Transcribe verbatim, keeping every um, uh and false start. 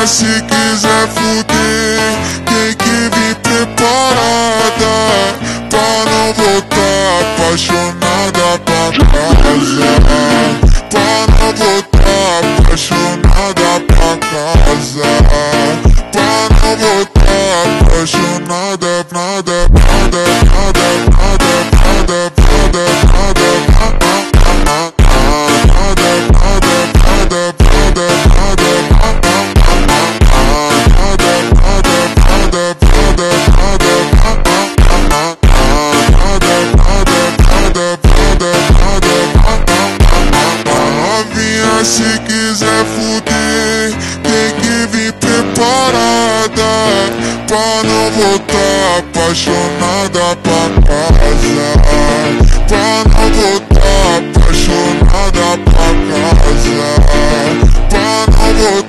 se quiser fuder, tem que vir preparada pra não voltar apaixonada pra casa. Pra não voltar apaixonada pra casa. Pra não voltar apaixonada, nada, nada, nada, nada, nada, nada, nada, nada, se quiser fuder, tem que vir preparada pra não voltar apaixonada pra casa.